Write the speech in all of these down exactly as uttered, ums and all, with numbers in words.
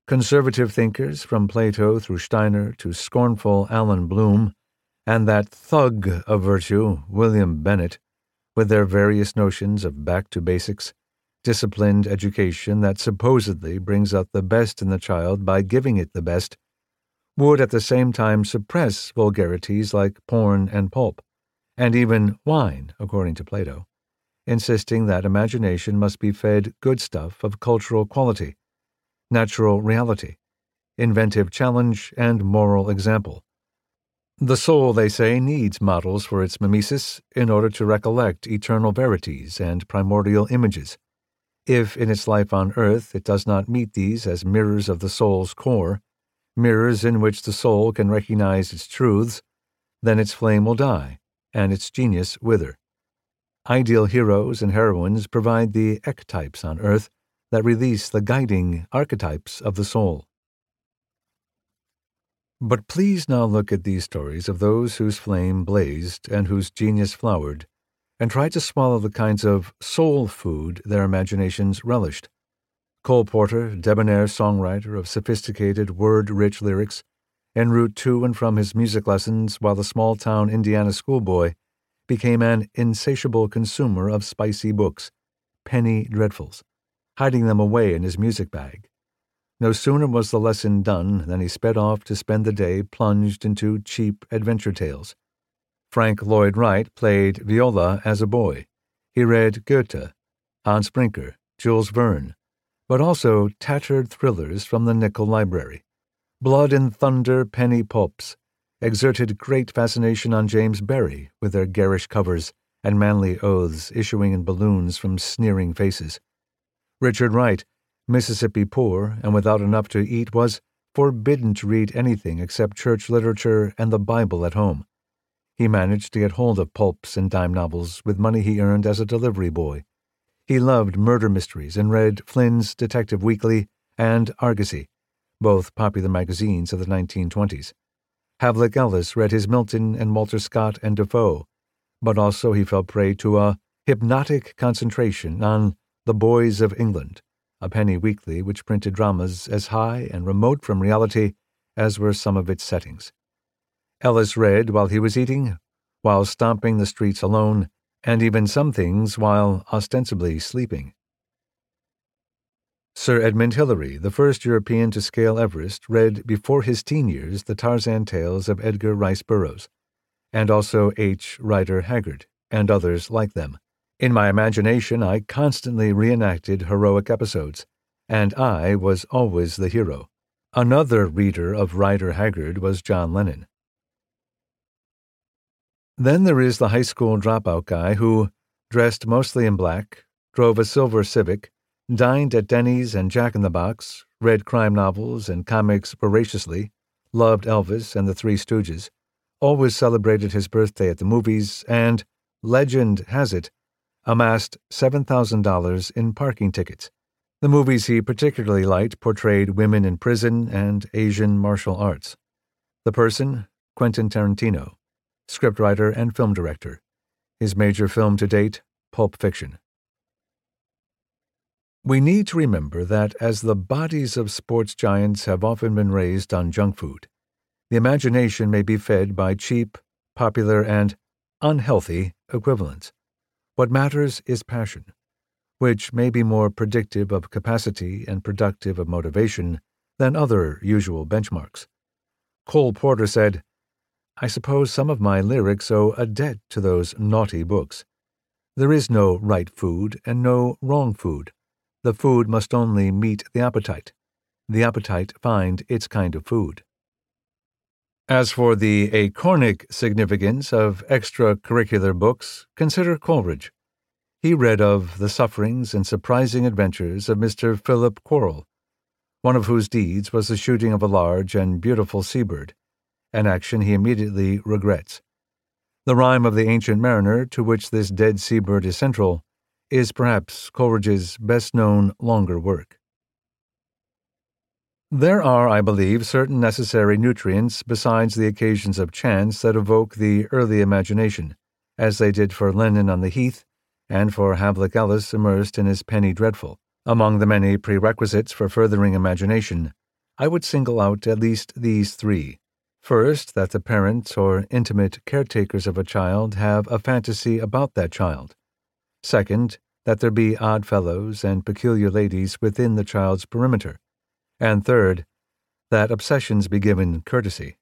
Conservative thinkers from Plato through Steiner to scornful Alan Bloom, and that thug of virtue, William Bennett, with their various notions of back to basics, disciplined education that supposedly brings out the best in the child by giving it the best, would at the same time suppress vulgarities like porn and pulp, and even wine, according to Plato, insisting that imagination must be fed good stuff of cultural quality, natural reality, inventive challenge, and moral example. The soul, they say, needs models for its mimesis in order to recollect eternal verities and primordial images. If in its life on earth it does not meet these as mirrors of the soul's core, mirrors in which the soul can recognize its truths, then its flame will die, and its genius wither. Ideal heroes and heroines provide the archetypes on earth that release the guiding archetypes of the soul. But please now look at these stories of those whose flame blazed and whose genius flowered, and try to swallow the kinds of soul food their imaginations relished. Cole Porter, debonair songwriter of sophisticated, word-rich lyrics, en route to and from his music lessons while a small-town Indiana schoolboy, became an insatiable consumer of spicy books, penny dreadfuls, hiding them away in his music bag. No sooner was the lesson done than he sped off to spend the day plunged into cheap adventure tales. Frank Lloyd Wright played viola as a boy. He read Goethe, Hans Brinker, Jules Verne, but also tattered thrillers from the Nickel Library. Blood and Thunder penny pulps exerted great fascination on James Barrie with their garish covers and manly oaths issuing in balloons from sneering faces. Richard Wright, Mississippi poor and without enough to eat, was forbidden to read anything except church literature and the Bible at home. He managed to get hold of pulps and dime novels with money he earned as a delivery boy. He loved murder mysteries and read Flynn's Detective Weekly and Argosy, both popular magazines of the nineteen twenties. Havelock Ellis read his Milton and Walter Scott and Defoe, but also he fell prey to a hypnotic concentration on The Boys of England, a penny weekly which printed dramas as high and remote from reality as were some of its settings. Ellis read while he was eating, while stomping the streets alone, and even some things while ostensibly sleeping. Sir Edmund Hillary, the first European to scale Everest, read before his teen years the Tarzan tales of Edgar Rice Burroughs, and also H. Rider Haggard, and others like them. In my imagination, I constantly reenacted heroic episodes, and I was always the hero. Another reader of Rider Haggard was John Lennon. Then there is the high school dropout guy who, dressed mostly in black, drove a silver Civic, dined at Denny's and Jack in the Box, read crime novels and comics voraciously, loved Elvis and the Three Stooges, always celebrated his birthday at the movies, and, legend has it, amassed seven thousand dollars in parking tickets. The movies he particularly liked portrayed women in prison and Asian martial arts. The person, Quentin Tarantino, scriptwriter and film director. His major film to date, Pulp Fiction. We need to remember that as the bodies of sports giants have often been raised on junk food, the imagination may be fed by cheap, popular, and unhealthy equivalents. What matters is passion, which may be more predictive of capacity and productive of motivation than other usual benchmarks. Cole Porter said, "I suppose some of my lyrics owe a debt to those naughty books. There is no right food and no wrong food. The food must only meet the appetite. The appetite find its kind of food." As for the acornic significance of extracurricular books, consider Coleridge. He read of the sufferings and surprising adventures of Mister Philip Quarrel, one of whose deeds was the shooting of a large and beautiful seabird, an action he immediately regrets. The Rime of the Ancient Mariner, to which this dead seabird is central, is perhaps Coleridge's best-known longer work. There are, I believe, certain necessary nutrients besides the occasions of chance that evoke the early imagination, as they did for Lennon on the Heath and for Havelock Ellis immersed in his Penny Dreadful. Among the many prerequisites for furthering imagination, I would single out at least these three. First, that the parents or intimate caretakers of a child have a fantasy about that child. Second, that there be odd fellows and peculiar ladies within the child's perimeter. And third, that obsessions be given courtesy.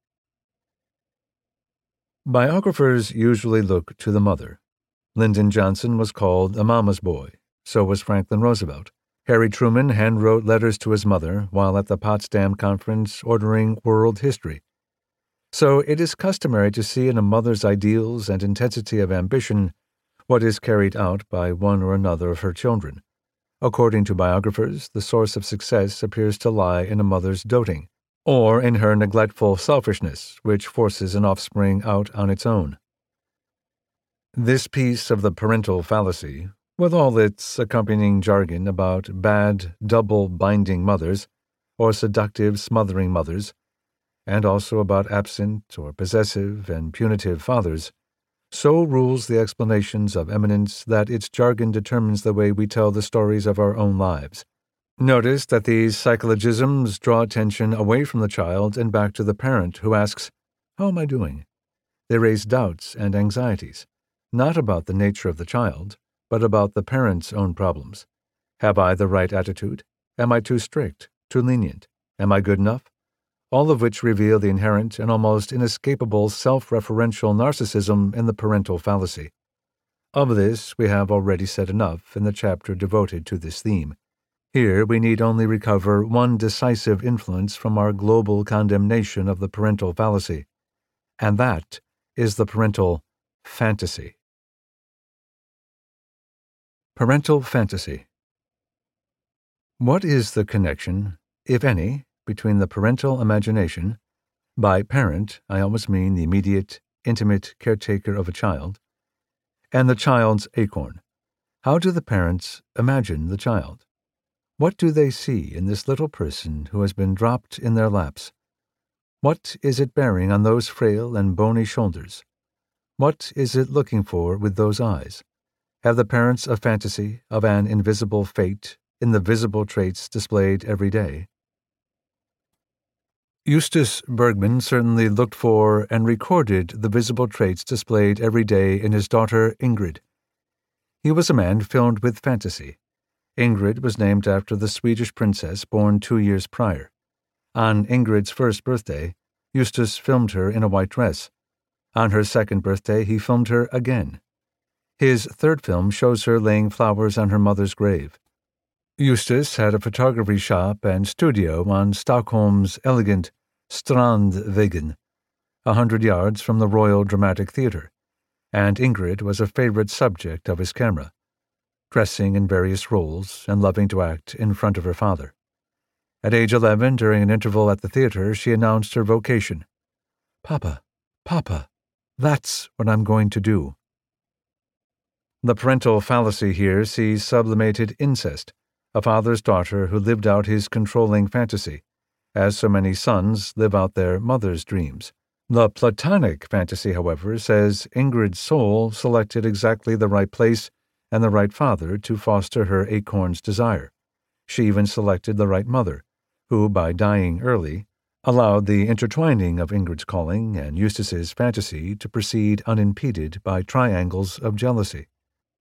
Biographers usually look to the mother. Lyndon Johnson was called a mama's boy. So was Franklin Roosevelt. Harry Truman handwrote letters to his mother while at the Potsdam Conference ordering world history. So it is customary to see in a mother's ideals and intensity of ambition what is carried out by one or another of her children. According to biographers, the source of success appears to lie in a mother's doting, or in her neglectful selfishness, which forces an offspring out on its own. This piece of the parental fallacy, with all its accompanying jargon about bad, double-binding mothers, or seductive, smothering mothers, and also about absent or possessive and punitive fathers, so rules the explanations of eminence that its jargon determines the way we tell the stories of our own lives. Notice that these psychologisms draw attention away from the child and back to the parent who asks, "How am I doing?" They raise doubts and anxieties, not about the nature of the child, but about the parent's own problems. Have I the right attitude? Am I too strict, too lenient? Am I good enough? All of which reveal the inherent and almost inescapable self-referential narcissism in the parental fallacy. Of this we have already said enough in the chapter devoted to this theme. Here we need only recover one decisive influence from our global condemnation of the parental fallacy, and that is the parental fantasy. Parental fantasy. What is the connection, if any, between the parental imagination — by parent I always mean the immediate, intimate caretaker of a child — and the child's acorn? How do the parents imagine the child? What do they see in this little person who has been dropped in their laps? What is it bearing on those frail and bony shoulders? What is it looking for with those eyes? Have the parents a fantasy of an invisible fate in the visible traits displayed every day? Eustace Bergman certainly looked for and recorded the visible traits displayed every day in his daughter Ingrid. He was a man filled with fantasy. Ingrid was named after the Swedish princess born two years prior. On Ingrid's first birthday, Eustace filmed her in a white dress. On her second birthday, he filmed her again. His third film shows her laying flowers on her mother's grave. Eustace had a photography shop and studio on Stockholm's elegant Strandvägen, a hundred yards from the Royal Dramatic Theatre, and Ingrid was a favorite subject of his camera, dressing in various roles and loving to act in front of her father. At age eleven, during an interval at the theatre, she announced her vocation. "Papa, Papa, that's what I'm going to do." The parental fallacy here sees sublimated incest, a father's daughter who lived out his controlling fantasy, as so many sons live out their mother's dreams. The Platonic fantasy, however, says Ingrid's soul selected exactly the right place and the right father to foster her acorn's desire. She even selected the right mother, who, by dying early, allowed the intertwining of Ingrid's calling and Eustace's fantasy to proceed unimpeded by triangles of jealousy.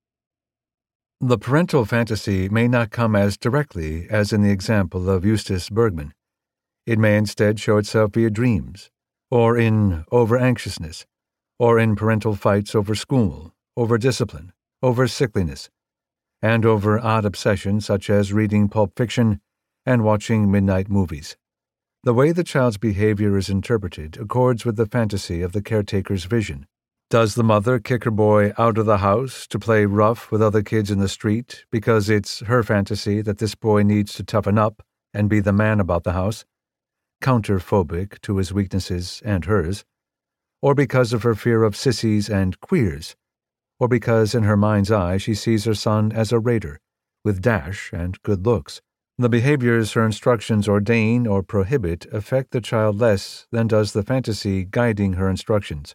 The parental fantasy may not come as directly as in the example of Eustace Bergman. It may instead show itself via dreams, or in over-anxiousness, or in parental fights over school, over discipline, over sickliness, and over odd obsessions such as reading Pulp Fiction and watching midnight movies. The way the child's behavior is interpreted accords with the fantasy of the caretaker's vision. Does the mother kick her boy out of the house to play rough with other kids in the street because it's her fantasy that this boy needs to toughen up and be the man about the house, counterphobic to his weaknesses and hers, or because of her fear of sissies and queers, or because in her mind's eye she sees her son as a raider, with dash and good looks? The behaviors her instructions ordain or prohibit affect the child less than does the fantasy guiding her instructions.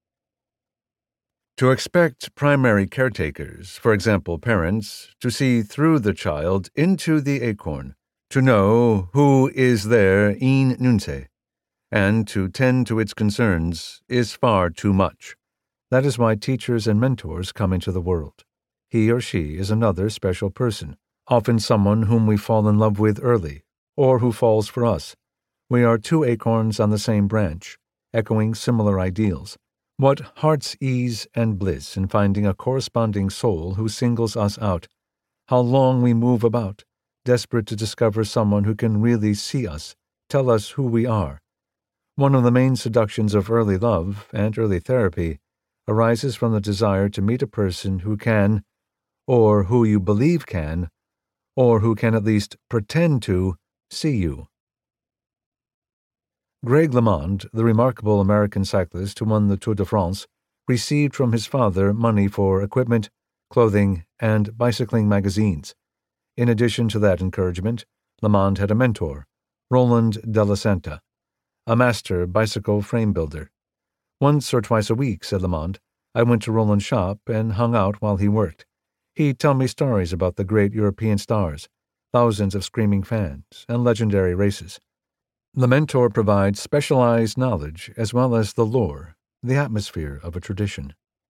To expect primary caretakers, for example parents, to see through the child into the acorn, to know who is there in nunce, and to tend to its concerns is far too much. That is why teachers and mentors come into the world. He or she is another special person, often someone whom we fall in love with early, or who falls for us. We are two acorns on the same branch, echoing similar ideals. What heart's ease and bliss in finding a corresponding soul who singles us out. How long we move about, desperate to discover someone who can really see us, tell us who we are. One of the main seductions of early love and early therapy arises from the desire to meet a person who can, or who you believe can, or who can at least pretend to, see you. Greg LeMond, the remarkable American cyclist who won the Tour de France, received from his father money for equipment, clothing, and bicycling magazines. In addition to that encouragement, LeMond had a mentor, Roland de la Santa, a master bicycle frame builder. Once or twice a week, said LeMond, I went to Roland's shop and hung out while he worked. He'd tell me stories about the great European stars, thousands of screaming fans, and legendary races. The mentor provides specialized knowledge as well as the lore, the atmosphere of a tradition.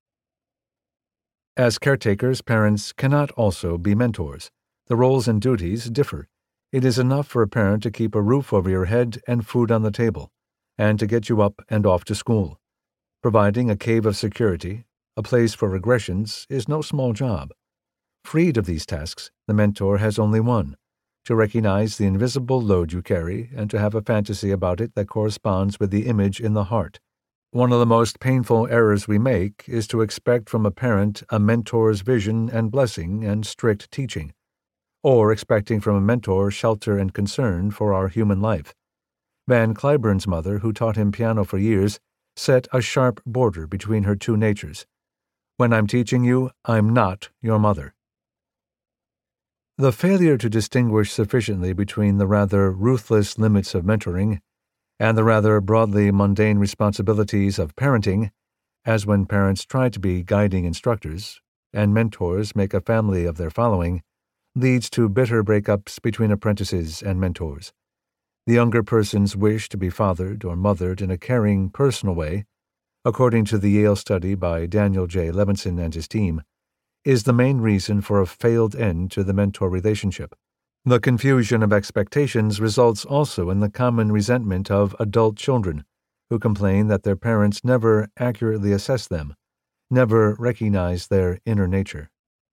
As caretakers, parents cannot also be mentors. The roles and duties differ. It is enough for a parent to keep a roof over your head and food on the table, and to get you up and off to school. Providing a cave of security, a place for regressions, is no small job. Freed of these tasks, the mentor has only one: to recognize the invisible load you carry and to have a fantasy about it that corresponds with the image in the heart. One of the most painful errors we make is to expect from a parent a mentor's vision and blessing and strict teaching, or expecting from a mentor shelter and concern for our human life. Van Cliburn's mother, who taught him piano for years, set a sharp border between her two natures. When I'm teaching you, I'm not your mother. The failure to distinguish sufficiently between the rather ruthless limits of mentoring and the rather broadly mundane responsibilities of parenting, as when parents try to be guiding instructors and mentors make a family of their following, leads to bitter breakups between apprentices and mentors. The younger person's wish to be fathered or mothered in a caring, personal way, according to the Yale study by Daniel J. Levinson and his team, is the main reason for a failed end to the mentor relationship. The confusion of expectations results also in the common resentment of adult children, who complain that their parents never accurately assess them, never recognize their inner nature.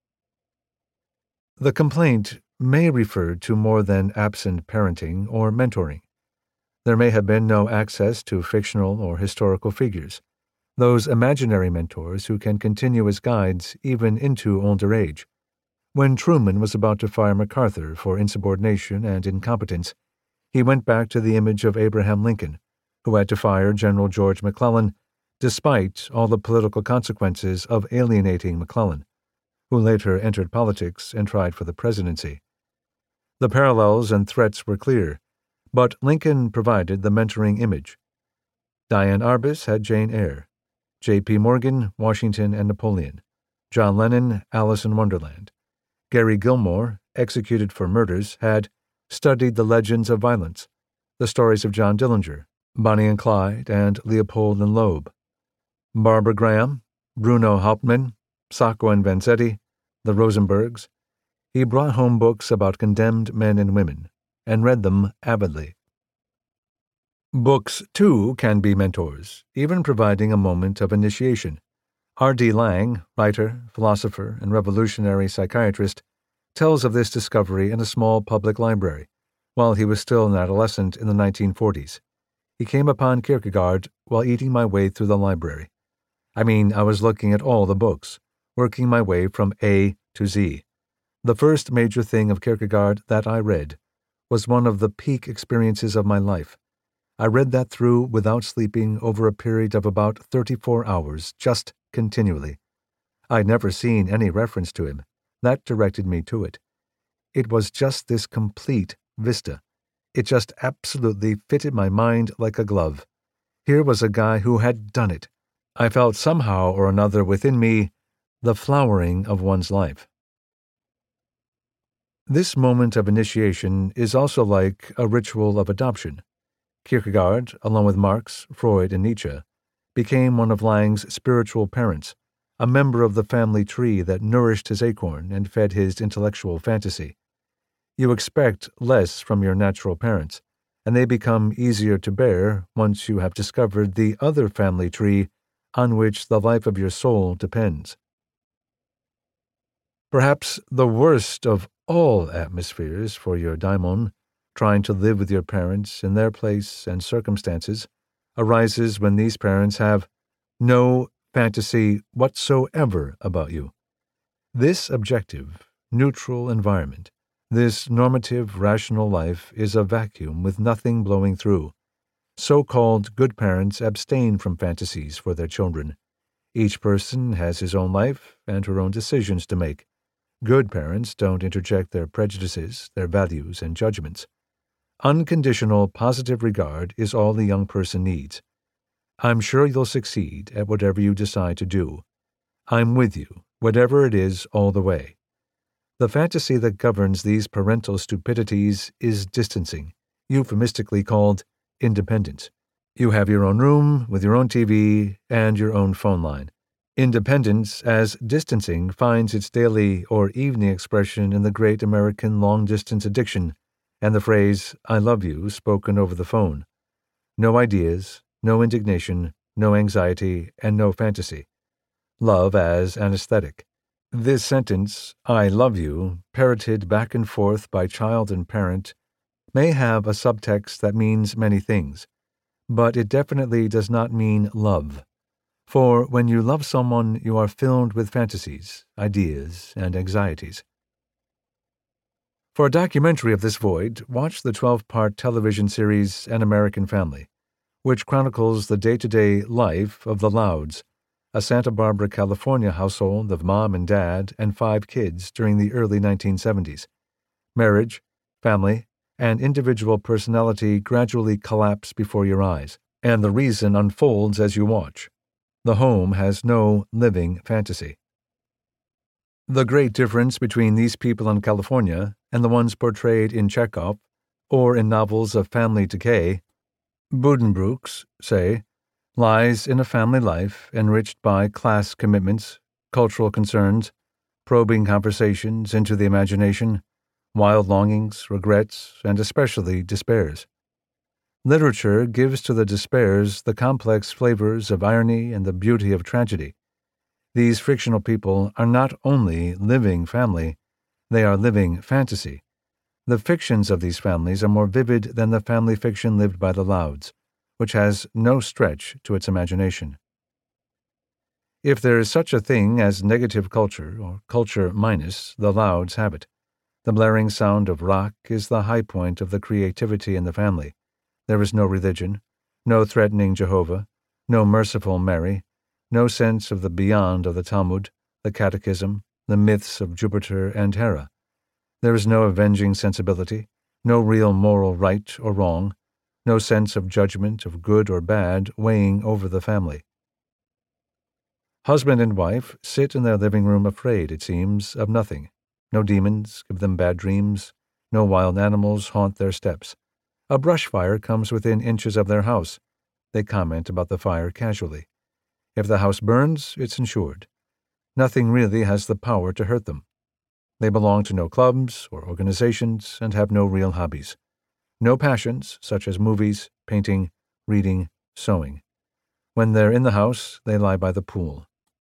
The complaint may refer to more than absent parenting or mentoring. There may have been no access to fictional or historical figures, those imaginary mentors who can continue as guides even into older age. When Truman was about to fire MacArthur for insubordination and incompetence, he went back to the image of Abraham Lincoln, who had to fire General George McClellan despite all the political consequences of alienating McClellan, who later entered politics and tried for the presidency. The parallels and threats were clear, but Lincoln provided the mentoring image. Diane Arbus had Jane Eyre, J P Morgan, Washington and Napoleon, John Lennon, Alice in Wonderland. Gary Gilmore, executed for murders, had studied the legends of violence, the stories of John Dillinger, Bonnie and Clyde, and Leopold and Loeb. Barbara Graham, Bruno Hauptmann, Sacco and Vanzetti, the Rosenbergs. He brought home books about condemned men and women, and read them avidly. Books, too, can be mentors, even providing a moment of initiation. R D Laing, writer, philosopher, and revolutionary psychiatrist, tells of this discovery in a small public library, while he was still an adolescent in the nineteen forties. He came upon Kierkegaard while eating my way through the library. I mean, I was looking at all the books, working my way from A to Z. The first major thing of Kierkegaard that I read was one of the peak experiences of my life. I read that through without sleeping over a period of about thirty-four hours, just continually. I'd never seen any reference to him. That directed me to it. It was just this complete vista. It just absolutely fitted my mind like a glove. Here was a guy who had done it. I felt somehow or another within me the flowering of one's life. This moment of initiation is also like a ritual of adoption. Kierkegaard, along with Marx, Freud, and Nietzsche, became one of Lang's spiritual parents, a member of the family tree that nourished his acorn and fed his intellectual fantasy. You expect less from your natural parents, and they become easier to bear once you have discovered the other family tree on which the life of your soul depends. Perhaps the worst of all atmospheres for your daimon, trying to live with your parents in their place and circumstances, arises when these parents have no fantasy whatsoever about you. This objective, neutral environment, this normative, rational life is a vacuum with nothing blowing through. So-called good parents abstain from fantasies for their children. Each person has his own life and her own decisions to make. Good parents don't interject their prejudices, their values, and judgments. Unconditional, positive regard is all the young person needs. I'm sure you'll succeed at whatever you decide to do. I'm with you, whatever it is, all the way. The fantasy that governs these parental stupidities is distancing, euphemistically called independence. You have your own room with your own T V and your own phone line. Independence as distancing finds its daily or evening expression in the great American long-distance addiction and the phrase, I love you, spoken over the phone. No ideas, no indignation, no anxiety, and no fantasy. Love as anesthetic. This sentence, I love you, parroted back and forth by child and parent, may have a subtext that means many things, but it definitely does not mean love. For when you love someone, you are filled with fantasies, ideas, and anxieties. For a documentary of this void, watch the twelve-part television series An American Family, which chronicles the day-to-day life of the Louds, a Santa Barbara, California household of mom and dad and five kids during the early nineteen seventies. Marriage, family, and individual personality gradually collapse before your eyes, and the reason unfolds as you watch. The home has no living fantasy. The great difference between these people in California and the ones portrayed in Chekhov or in novels of family decay, Buddenbrooks, say, lies in a family life enriched by class commitments, cultural concerns, probing conversations into the imagination, wild longings, regrets, and especially despairs. Literature gives to the despairs the complex flavors of irony and the beauty of tragedy. These fictional people are not only living family, they are living fantasy. The fictions of these families are more vivid than the family fiction lived by the Louds, which has no stretch to its imagination. If there is such a thing as negative culture, or culture minus, the Louds have it. The blaring sound of rock is the high point of the creativity in the family. There is no religion, no threatening Jehovah, no merciful Mary, no sense of the beyond of the Talmud, the Catechism, the myths of Jupiter and Hera. There is no avenging sensibility, no real moral right or wrong, no sense of judgment of good or bad weighing over the family. Husband and wife sit in their living room afraid, it seems, of nothing. No demons give them bad dreams, no wild animals haunt their steps. A brush fire comes within inches of their house. They comment about the fire casually. If the house burns, it's insured. Nothing really has the power to hurt them. They belong to no clubs or organizations and have no real hobbies. No passions, such as movies, painting, reading, sewing. When they're in the house, they lie by the pool.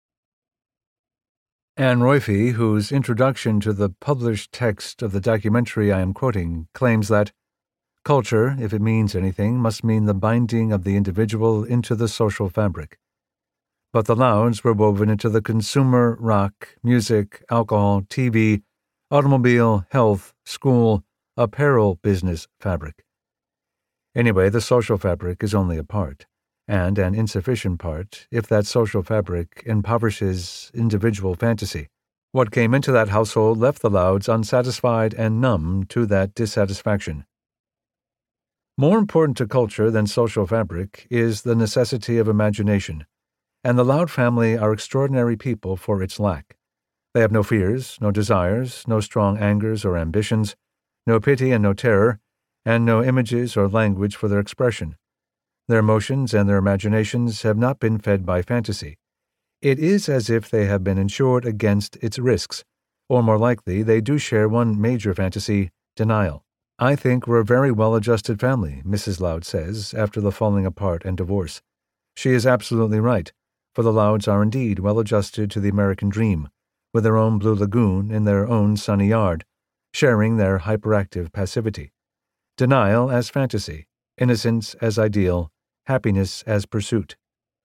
Anne Roiphe, whose introduction to the published text of the documentary I am quoting, claims that culture, if it means anything, must mean the binding of the individual into the social fabric. But the Louds were woven into the consumer, rock, music, alcohol, T V, automobile, health, school, apparel business fabric. Anyway, the social fabric is only a part, and an insufficient part if that social fabric impoverishes individual fantasy. What came into that household left the Louds unsatisfied and numb to that dissatisfaction. More important to culture than social fabric is the necessity of imagination, and the Loud family are extraordinary people for its lack. They have no fears, no desires, no strong angers or ambitions, no pity and no terror, and no images or language for their expression. Their emotions and their imaginations have not been fed by fantasy. It is as if they have been insured against its risks, or more likely, they do share one major fantasy, denial. I think we're a very well-adjusted family, Missus Loud says, after the falling apart and divorce. She is absolutely right, for the Louds are indeed well-adjusted to the American dream, with their own blue lagoon in their own sunny yard, sharing their hyperactive passivity. Denial as fantasy, innocence as ideal, happiness as pursuit.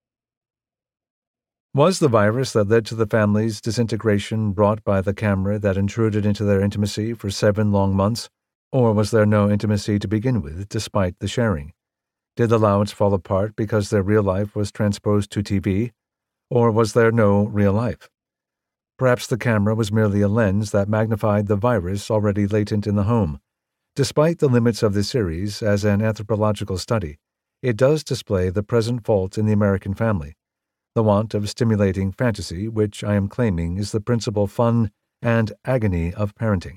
Was the virus that led to the family's disintegration brought by the camera that intruded into their intimacy for seven long months, or was there no intimacy to begin with, despite the sharing? Did the Louds fall apart because their real life was transposed to T V, or was there no real life? Perhaps the camera was merely a lens that magnified the virus already latent in the home. Despite the limits of this series as an anthropological study, it does display the present fault in the American family, the want of stimulating fantasy, which I am claiming is the principal fun and agony of parenting.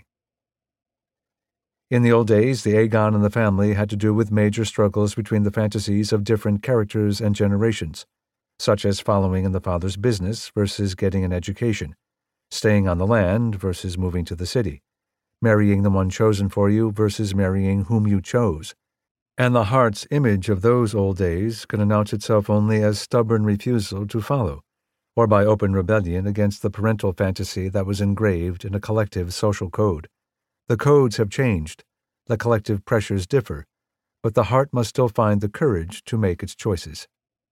In the old days, the Aegon and the family had to do with major struggles between the fantasies of different characters and generations, such as following in the father's business versus getting an education, staying on the land versus moving to the city, marrying the one chosen for you versus marrying whom you chose. And the heart's image of those old days could announce itself only as stubborn refusal to follow, or by open rebellion against the parental fantasy that was engraved in a collective social code. The codes have changed, the collective pressures differ, but the heart must still find the courage to make its choices.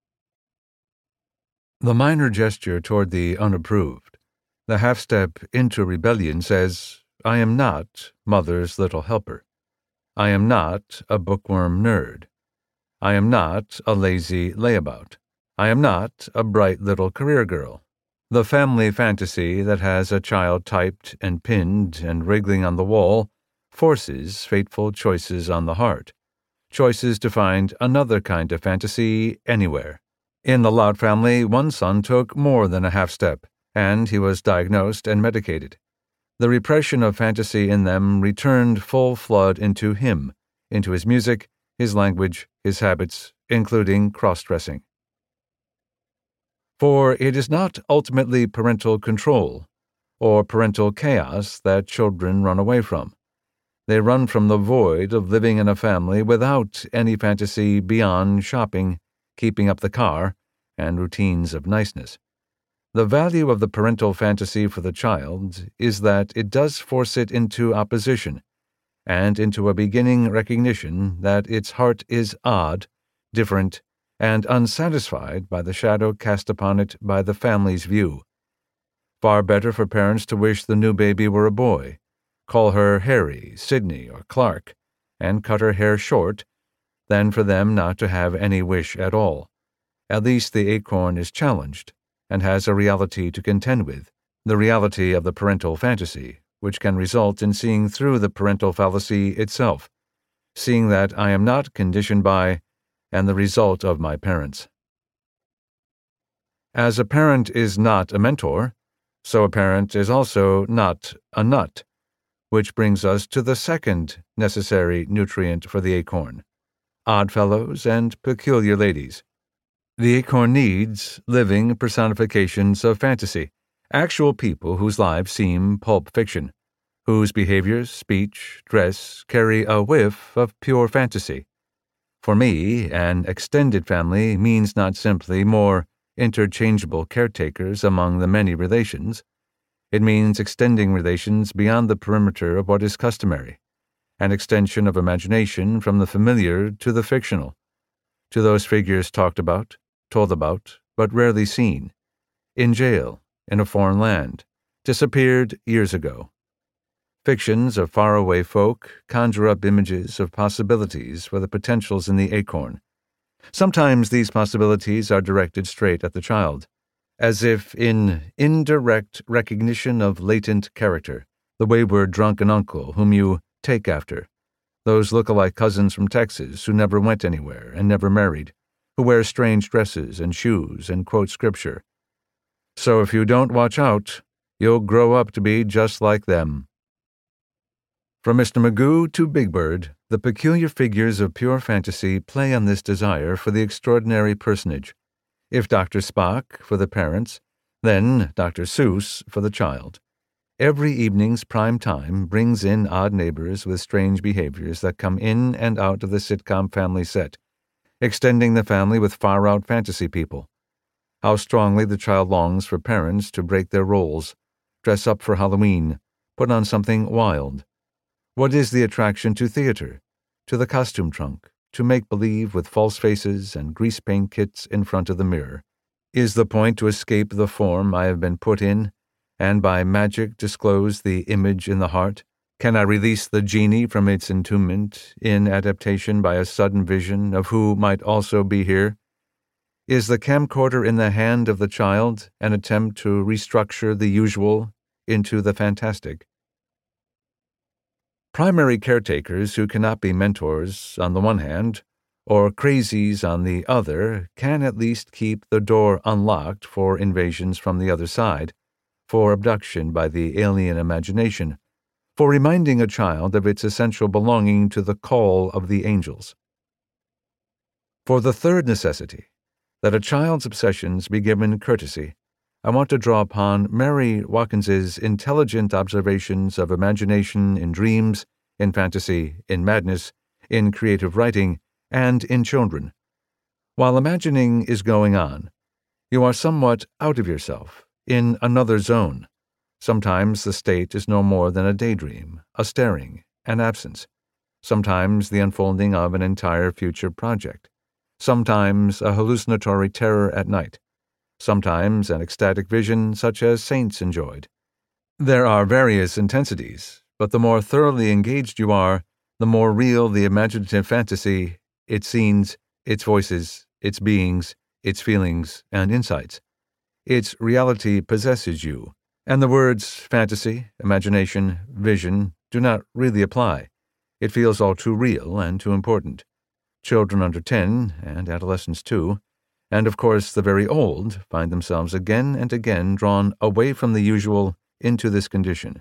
The minor gesture toward the unapproved, the half-step into rebellion says, I am not mother's little helper. I am not a bookworm nerd. I am not a lazy layabout. I am not a bright little career girl. The family fantasy that has a child typed and pinned and wriggling on the wall forces fateful choices on the heart, choices to find another kind of fantasy anywhere. In the Loud family, one son took more than a half-step, and he was diagnosed and medicated. The repression of fantasy in them returned full flood into him, into his music, his language, his habits, including cross-dressing. For it is not ultimately parental control or parental chaos that children run away from. They run from the void of living in a family without any fantasy beyond shopping, keeping up the car, and routines of niceness. The value of the parental fantasy for the child is that it does force it into opposition, and into a beginning recognition that its heart is odd, different, and unsatisfied by the shadow cast upon it by the family's view. Far better for parents to wish the new baby were a boy, call her Harry, Sidney, or Clark, and cut her hair short, than for them not to have any wish at all. At least the acorn is challenged, and has a reality to contend with, the reality of the parental fantasy, which can result in seeing through the parental fallacy itself, seeing that I am not conditioned by and the result of my parents. As a parent is not a mentor, so a parent is also not a nut, which brings us to the second necessary nutrient for the acorn, oddfellows and peculiar ladies. The acorn needs living personifications of fantasy, actual people whose lives seem pulp fiction, whose behaviors, speech, dress carry a whiff of pure fantasy. For me, an extended family means not simply more interchangeable caretakers among the many relations. It means extending relations beyond the perimeter of what is customary, an extension of imagination from the familiar to the fictional, to those figures talked about, told about, but rarely seen, in jail, in a foreign land, disappeared years ago. Fictions of faraway folk conjure up images of possibilities for the potentials in the acorn. Sometimes these possibilities are directed straight at the child, as if in indirect recognition of latent character, the wayward drunken uncle whom you take after, those look-alike cousins from Texas who never went anywhere and never married, who wear strange dresses and shoes and quote scripture. So if you don't watch out, You'll grow up to be just like them. From Mister Magoo to Big Bird, the peculiar figures of pure fantasy play on this desire for the extraordinary personage. If Doctor Spock for the parents, then Doctor Seuss for the child. Every evening's prime time brings in odd neighbors with strange behaviors that come in and out of the sitcom family set, extending the family with far-out fantasy people. How strongly the child longs for parents to break their roles, dress up for Halloween, put on something wild. What is the attraction to theater, to the costume trunk, to make-believe with false faces and grease paint kits in front of the mirror? Is the point to escape the form I have been put in, and by magic disclose the image in the heart? Can I release the genie from its entombment in adaptation by a sudden vision of who might also be here? Is the camcorder in the hand of the child an attempt to restructure the usual into the fantastic? Primary caretakers who cannot be mentors on the one hand, or crazies on the other, can at least keep the door unlocked for invasions from the other side, for abduction by the alien imagination, for reminding a child of its essential belonging to the call of the angels. For the third necessity, that a child's obsessions be given courtesy, I want to draw upon Mary Watkins's intelligent observations of imagination in dreams, in fantasy, in madness, in creative writing, and in children. While imagining is going on, you are somewhat out of yourself, in another zone. Sometimes the state is no more than a daydream, a staring, an absence. Sometimes the unfolding of an entire future project. Sometimes a hallucinatory terror at night. Sometimes an ecstatic vision such as saints enjoyed. There are various intensities, but the more thoroughly engaged you are, the more real the imaginative fantasy, its scenes, its voices, its beings, its feelings, and insights. Its reality possesses you, and the words fantasy, imagination, vision do not really apply. It feels all too real and too important. Children under ten, and adolescents too, and of course the very old, find themselves again and again drawn away from the usual into this condition.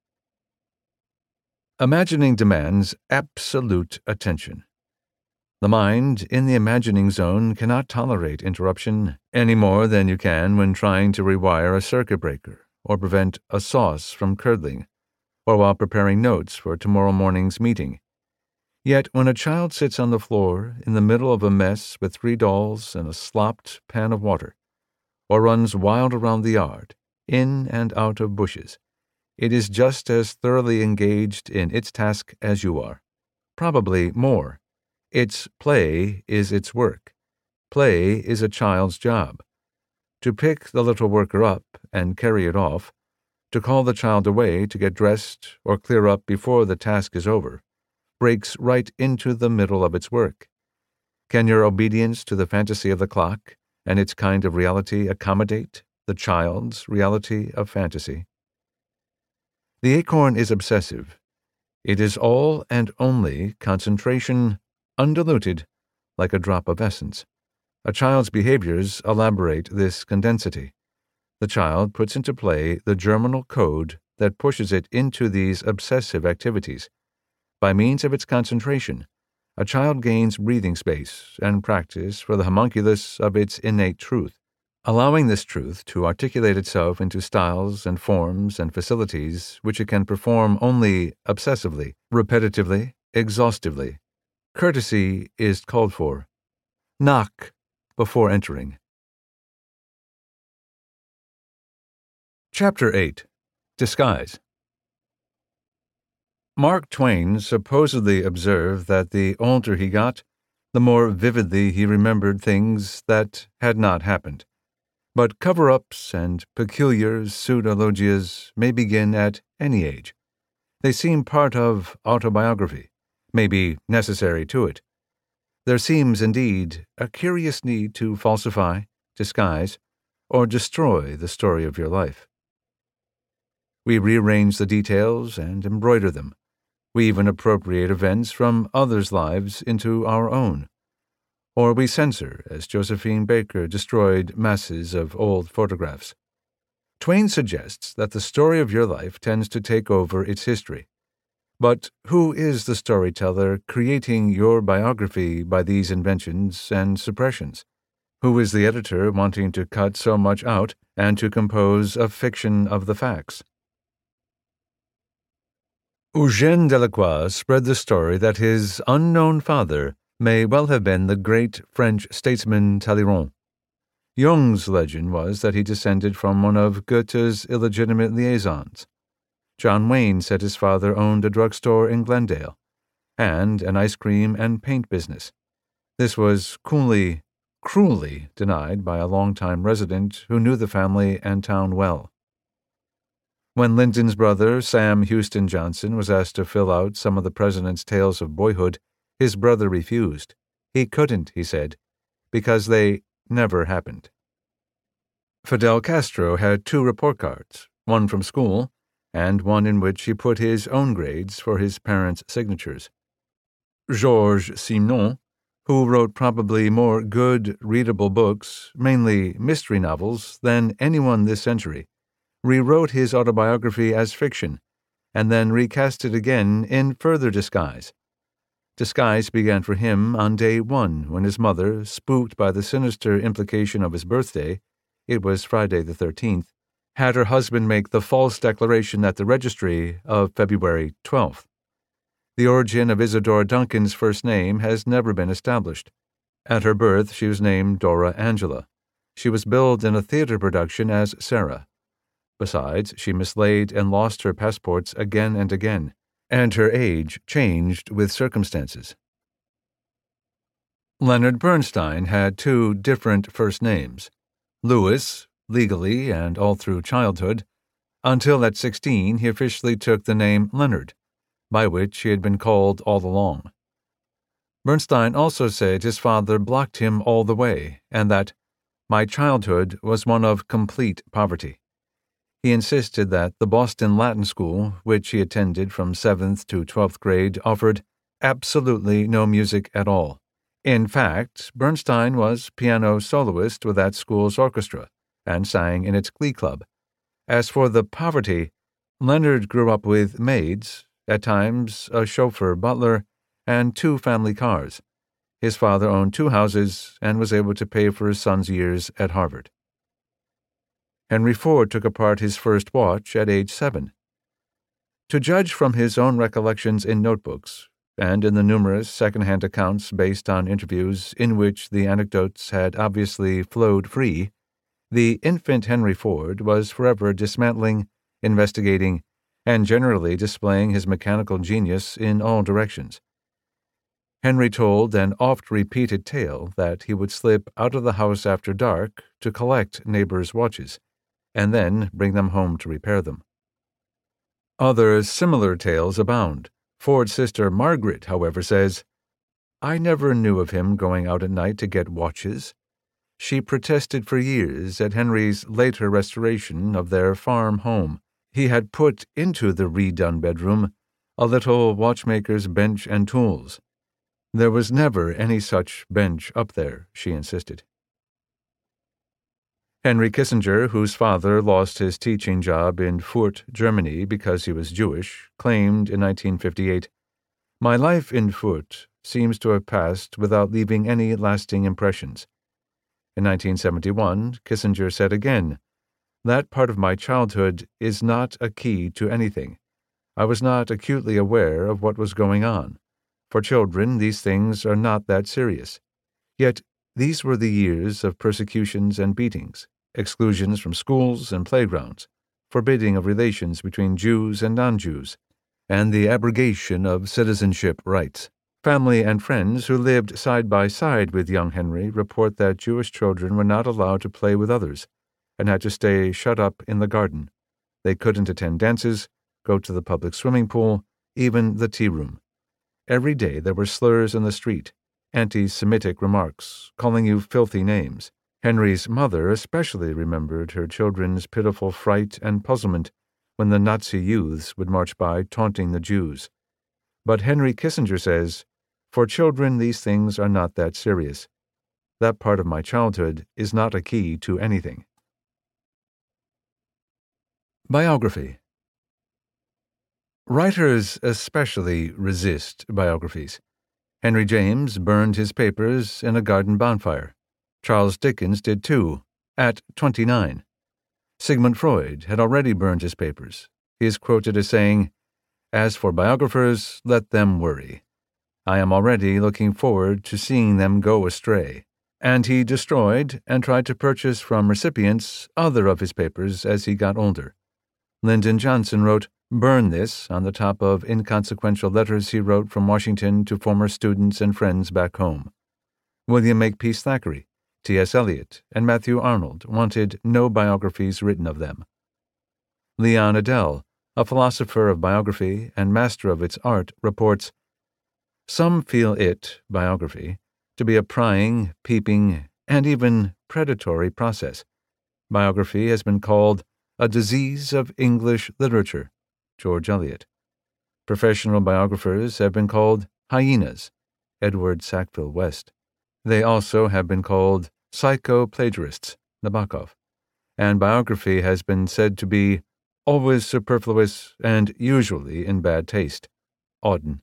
Imagining demands absolute attention. The mind in the imagining zone cannot tolerate interruption any more than you can when trying to rewire a circuit breaker or prevent a sauce from curdling, or while preparing notes for tomorrow morning's meeting. Yet when a child sits on the floor in the middle of a mess with three dolls and a slopped pan of water, or runs wild around the yard, in and out of bushes, it is just as thoroughly engaged in its task as you are, probably more. Its play is its work. Play is a child's job. To pick the little worker up and carry it off, to call the child away to get dressed or clear up before the task is over, breaks right into the middle of its work. Can your obedience to the fantasy of the clock and its kind of reality accommodate the child's reality of fantasy? The acorn is obsessive. It is all and only concentration, undiluted, like a drop of essence. A child's behaviors elaborate this condensity. The child puts into play the germinal code that pushes it into these obsessive activities. By means of its concentration, a child gains breathing space and practice for the homunculus of its innate truth, allowing this truth to articulate itself into styles and forms and facilities which it can perform only obsessively, repetitively, exhaustively. Courtesy is called for. Knock before entering. Chapter eight. Disguise. Mark Twain supposedly observed that the older he got, the more vividly he remembered things that had not happened. But cover-ups and peculiar pseudologias may begin at any age. They seem part of autobiography, may be necessary to it. There seems, indeed, a curious need to falsify, disguise, or destroy the story of your life. We rearrange the details and embroider them. We even appropriate events from others' lives into our own. Or we censor, as Josephine Baker destroyed masses of old photographs. Twain suggests that the story of your life tends to take over its history. But who is the storyteller creating your biography by these inventions and suppressions? Who is the editor wanting to cut so much out and to compose a fiction of the facts? Eugène Delacroix spread the story that his unknown father may well have been the great French statesman Talleyrand. Jung's legend was that he descended from one of Goethe's illegitimate liaisons. John Wayne said his father owned a drugstore in Glendale, and an ice cream and paint business. This was coolly, cruelly denied by a longtime resident who knew the family and town well. When Lyndon's brother, Sam Houston Johnson, was asked to fill out some of the president's tales of boyhood, his brother refused. He couldn't, he said, because they never happened. Fidel Castro had two report cards, one from school, and one in which he put his own grades for his parents' signatures. Georges Simenon, who wrote probably more good, readable books, mainly mystery novels, than anyone this century, rewrote his autobiography as fiction, and then recast it again in further disguise. Disguise began for him on day one when his mother, spooked by the sinister implication of his birthday, it was Friday the thirteenth, had her husband make the false declaration at the registry of February twelfth. The origin of Isadora Duncan's first name has never been established. At her birth, she was named Dora Angela. She was billed in a theater production as Sarah. Besides, she mislaid and lost her passports again and again, and her age changed with circumstances. Leonard Bernstein had two different first names, Louis, legally and all through childhood, until at sixteen he officially took the name Leonard, by which he had been called all along. Bernstein also said his father blocked him all the way, and that my childhood was one of complete poverty. He insisted that the Boston Latin School, which he attended from seventh to twelfth grade, offered absolutely no music at all. In fact, Bernstein was piano soloist with that school's orchestra and sang in its glee club. As for the poverty, Leonard grew up with maids, at times a chauffeur butler, and two family cars. His father owned two houses and was able to pay for his son's years at Harvard. Henry Ford took apart his first watch at age seven. To judge from his own recollections in notebooks, and in the numerous second-hand accounts based on interviews in which the anecdotes had obviously flowed free, the infant Henry Ford was forever dismantling, investigating, and generally displaying his mechanical genius in all directions. Henry told an oft-repeated tale that he would slip out of the house after dark to collect neighbors' watches, and then bring them home to repair them. Other similar tales abound. Ford's sister Margaret, however, says, I never knew of him going out at night to get watches. She protested for years at Henry's later restoration of their farm home. He had put into the redone bedroom a little watchmaker's bench and tools. There was never any such bench up there, she insisted. Henry Kissinger, whose father lost his teaching job in Fürth, Germany, because he was Jewish, claimed in nineteen fifty-eight, My life in Fürth seems to have passed without leaving any lasting impressions. In nineteen seventy-one, Kissinger said again, That part of my childhood is not a key to anything. I was not acutely aware of what was going on. For children, these things are not that serious. Yet these were the years of persecutions and beatings, exclusions from schools and playgrounds, forbidding of relations between Jews and non-Jews, and the abrogation of citizenship rights. Family and friends who lived side by side with young Henry report that Jewish children were not allowed to play with others and had to stay shut up in the garden. They couldn't attend dances, go to the public swimming pool, even the tea room. Every day there were slurs in the street, anti-Semitic remarks, calling you filthy names. Henry's mother especially remembered her children's pitiful fright and puzzlement when the Nazi youths would march by taunting the Jews. But Henry Kissinger says, For children these things are not that serious. That part of my childhood is not a key to anything. Biography. Writers especially resist biographies. Henry James burned his papers in a garden bonfire. Charles Dickens did too, at twenty-nine. Sigmund Freud had already burned his papers. He is quoted as saying, "As for biographers, let them worry. I am already looking forward to seeing them go astray." And he destroyed and tried to purchase from recipients other of his papers as he got older. Lyndon Johnson wrote, "Burn this" on the top of inconsequential letters he wrote from Washington to former students and friends back home. William Makepeace Thackeray, T S Eliot, and Matthew Arnold wanted no biographies written of them. Leon Adel, a philosopher of biography and master of its art, reports, "Some feel it, biography, to be a prying, peeping, and even predatory process. Biography has been called a disease of English literature." George Eliot. Professional biographers have been called hyenas. Edward Sackville West. They also have been called psycho-plagiarists. Nabokov. And biography has been said to be always superfluous and usually in bad taste. Auden.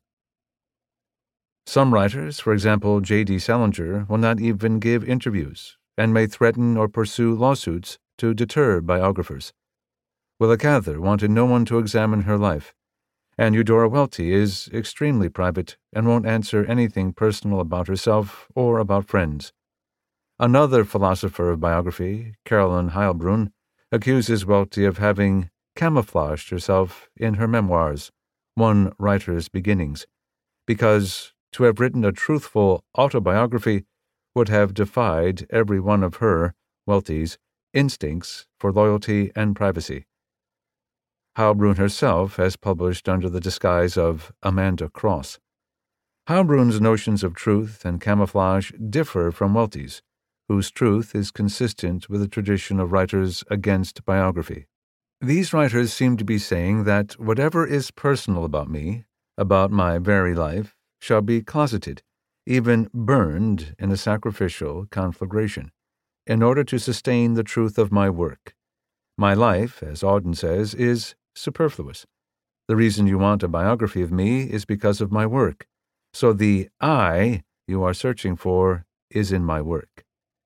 Some writers, for example J D Salinger, will not even give interviews and may threaten or pursue lawsuits to deter biographers. Willa Cather wanted no one to examine her life, and Eudora Welty is extremely private and won't answer anything personal about herself or about friends. Another philosopher of biography, Carolyn Heilbrunn, accuses Welty of having camouflaged herself in her memoirs, One Writer's Beginnings, because to have written a truthful autobiography would have defied every one of her, Welty's, instincts for loyalty and privacy. Heilbrunn herself has published under the disguise of Amanda Cross. Heilbrunn's notions of truth and camouflage differ from Welty's, whose truth is consistent with the tradition of writers against biography. These writers seem to be saying that whatever is personal about me, about my very life, shall be closeted, even burned in a sacrificial conflagration, in order to sustain the truth of my work. My life, as Auden says, is superfluous. The reason you want a biography of me is because of my work, so the I you are searching for is in my work.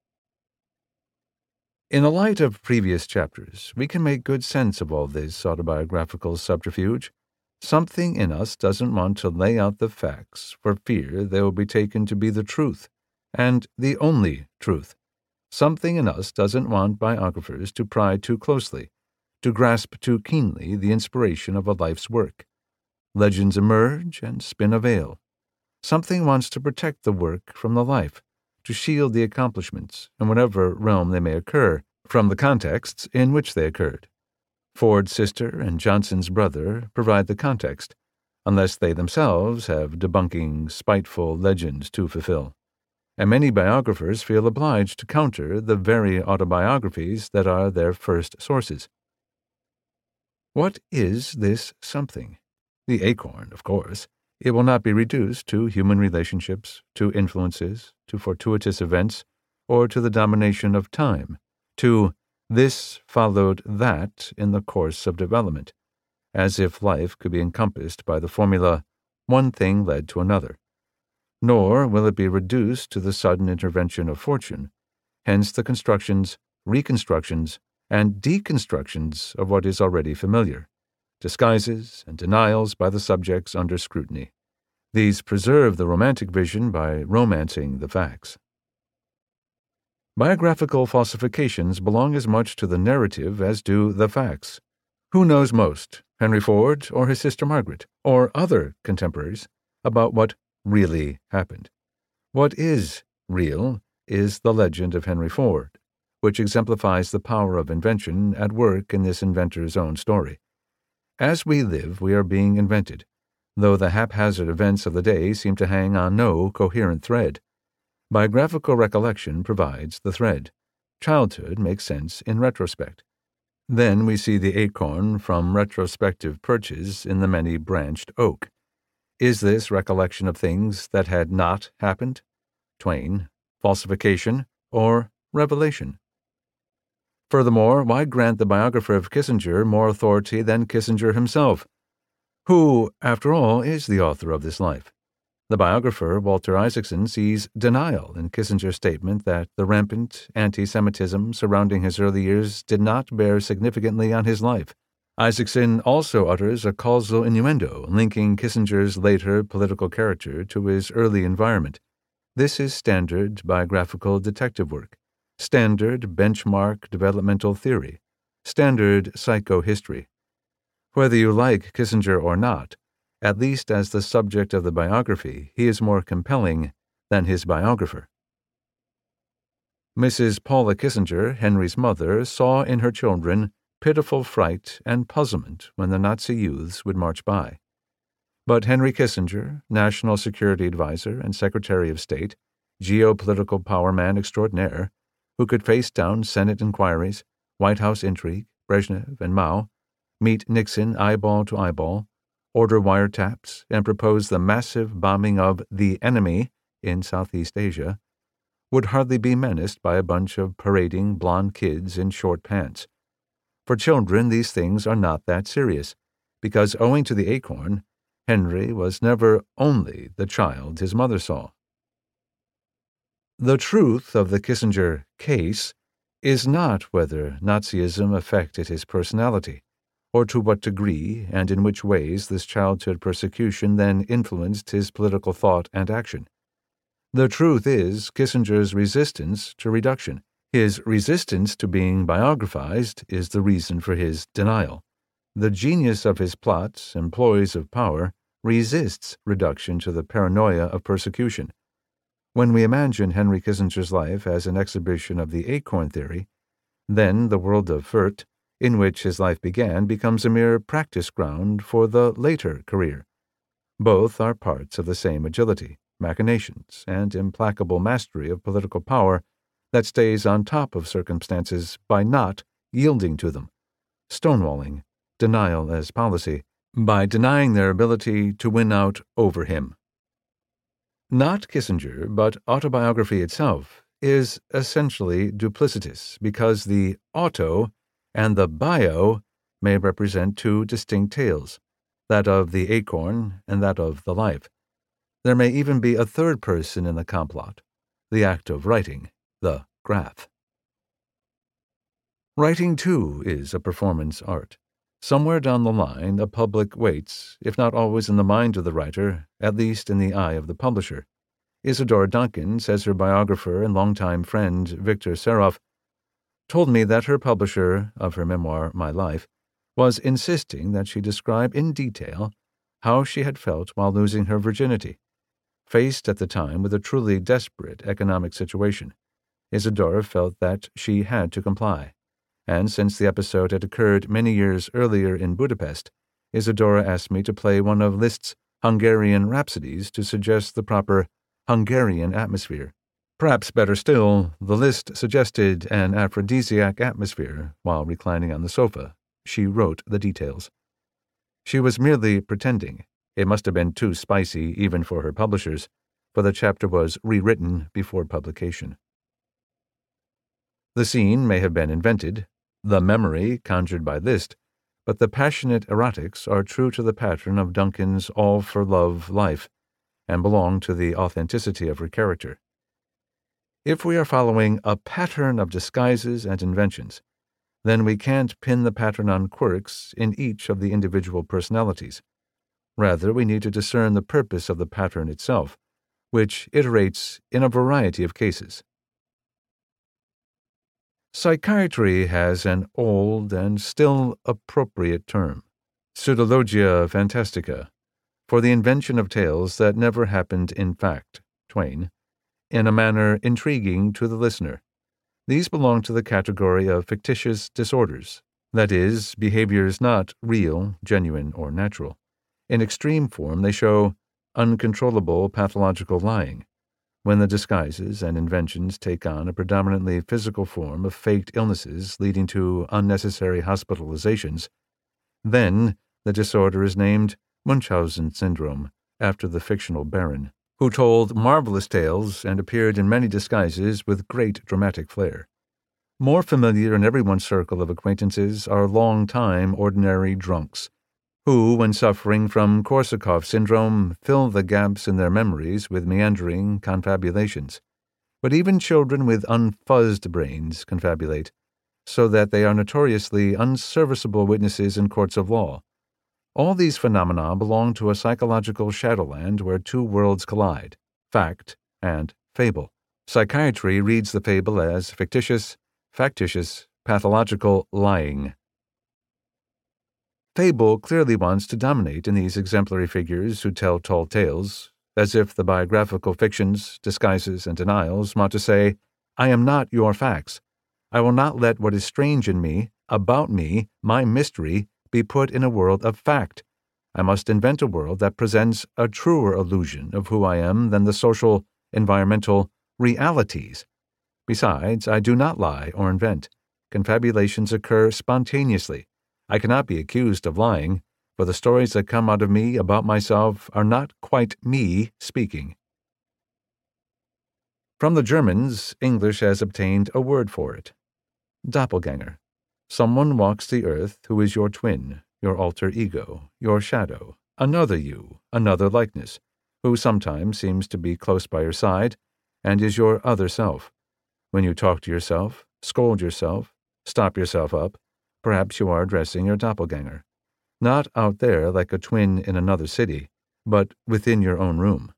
In the light of previous chapters, we can make good sense of all this autobiographical subterfuge. Something in us doesn't want to lay out the facts for fear they will be taken to be the truth, and the only truth. Something in us doesn't want biographers to pry too closely, to grasp too keenly the inspiration of a life's work. Legends emerge and spin a veil. Something wants to protect the work from the life, to shield the accomplishments, in whatever realm they may occur, from the contexts in which they occurred. Ford's sister and Johnson's brother provide the context, unless they themselves have debunking, spiteful legends to fulfill. And many biographers feel obliged to counter the very autobiographies that are their first sources. What is this something? The acorn, of course. It will not be reduced to human relationships, to influences, to fortuitous events, or to the domination of time, to this followed that in the course of development, as if life could be encompassed by the formula, one thing led to another. Nor will it be reduced to the sudden intervention of fortune, hence the constructions, reconstructions, and deconstructions of what is already familiar, disguises and denials by the subjects under scrutiny. These preserve the romantic vision by romancing the facts. Biographical falsifications belong as much to the narrative as do the facts. Who knows most, Henry Ford or his sister Margaret, or other contemporaries, about what really happened? What is real is the legend of Henry Ford, which exemplifies the power of invention at work in this inventor's own story. As we live, we are being invented, though the haphazard events of the day seem to hang on no coherent thread. Biographical recollection provides the thread. Childhood makes sense in retrospect. Then we see the acorn from retrospective perches in the many-branched oak. Is this recollection of things that had not happened? Twain, falsification, or revelation? Furthermore, why grant the biographer of Kissinger more authority than Kissinger himself? Who, after all, is the author of this life? The biographer, Walter Isaacson, sees denial in Kissinger's statement that the rampant anti-Semitism surrounding his early years did not bear significantly on his life. Isaacson also utters a causal innuendo linking Kissinger's later political character to his early environment. This is standard biographical detective work, standard benchmark developmental theory, standard psychohistory. Whether you like Kissinger or not, at least as the subject of the biography, he is more compelling than his biographer. Missus Paula Kissinger, Henry's mother, saw in her children pitiful fright and puzzlement when the Nazi youths would march by. But Henry Kissinger, National Security Advisor and Secretary of State, geopolitical power man extraordinaire, who could face down Senate inquiries, White House intrigue, Brezhnev and Mao, meet Nixon eyeball to eyeball, order wiretaps, and propose the massive bombing of the enemy in Southeast Asia, would hardly be menaced by a bunch of parading blonde kids in short pants. For children, these things are not that serious, because owing to the acorn, Henry was never only the child his mother saw. The truth of the Kissinger case is not whether Nazism affected his personality, or to what degree and in which ways this childhood persecution then influenced his political thought and action. The truth is Kissinger's resistance to reduction. His resistance to being biographized is the reason for his denial. The genius of his plots, employees of power, resists reduction to the paranoia of persecution. When we imagine Henry Kissinger's life as an exhibition of the acorn theory, then the world of Fürth, in which his life began, becomes a mere practice ground for the later career. Both are parts of the same agility, machinations, and implacable mastery of political power that stays on top of circumstances by not yielding to them, stonewalling, denial as policy, by denying their ability to win out over him. Not Kissinger, but autobiography itself, is essentially duplicitous because the auto and the bio may represent two distinct tales, that of the acorn and that of the life. There may even be a third person in the complot, the act of writing, the graph. Writing, too, is a performance art. Somewhere down the line, a public waits, if not always in the mind of the writer, at least in the eye of the publisher. Isadora Duncan, says her biographer and longtime friend Victor Serov, told me that her publisher of her memoir, My Life, was insisting that she describe in detail how she had felt while losing her virginity, faced at the time with a truly desperate economic situation. Isadora felt that she had to comply, and since the episode had occurred many years earlier in Budapest, Isadora asked me to play one of Liszt's Hungarian Rhapsodies to suggest the proper Hungarian atmosphere. Perhaps better still, the Liszt suggested an aphrodisiac atmosphere while reclining on the sofa. She wrote the details. She was merely pretending. It must have been too spicy even for her publishers, for the chapter was rewritten before publication. The scene may have been invented, the memory conjured by Liszt, but the passionate erotics are true to the pattern of Duncan's all-for-love life and belong to the authenticity of her character. If we are following a pattern of disguises and inventions, then we can't pin the pattern on quirks in each of the individual personalities. Rather, we need to discern the purpose of the pattern itself, which iterates in a variety of cases. Psychiatry has an old and still appropriate term, pseudologia fantastica, for the invention of tales that never happened in fact, twain, in a manner intriguing to the listener. These belong to the category of fictitious disorders, that is, behaviors not real, genuine, or natural. In extreme form, they show uncontrollable pathological lying, when the disguises and inventions take on a predominantly physical form of faked illnesses leading to unnecessary hospitalizations. Then the disorder is named Munchausen syndrome, after the fictional Baron, who told marvelous tales and appeared in many disguises with great dramatic flair. More familiar in everyone's circle of acquaintances are long-time ordinary drunks, who, when suffering from Korsakoff syndrome, fill the gaps in their memories with meandering confabulations. But even children with unfuzzed brains confabulate, so that they are notoriously unserviceable witnesses in courts of law. All these phenomena belong to a psychological shadowland where two worlds collide, fact and fable. Psychiatry reads the fable as fictitious, factitious, pathological lying. Fable clearly wants to dominate in these exemplary figures who tell tall tales, as if the biographical fictions, disguises, and denials want to say, I am not your facts. I will not let what is strange in me, about me, my mystery, be put in a world of fact. I must invent a world that presents a truer illusion of who I am than the social, environmental realities. Besides, I do not lie or invent. Confabulations occur spontaneously. I cannot be accused of lying, for the stories that come out of me about myself are not quite me speaking. From the Germans, English has obtained a word for it. Doppelganger. Someone walks the earth who is your twin, your alter ego, your shadow, another you, another likeness, who sometimes seems to be close by your side, and is your other self. When you talk to yourself, scold yourself, stop yourself up, perhaps you are addressing your doppelganger, not out there like a twin in another city, but within your own room.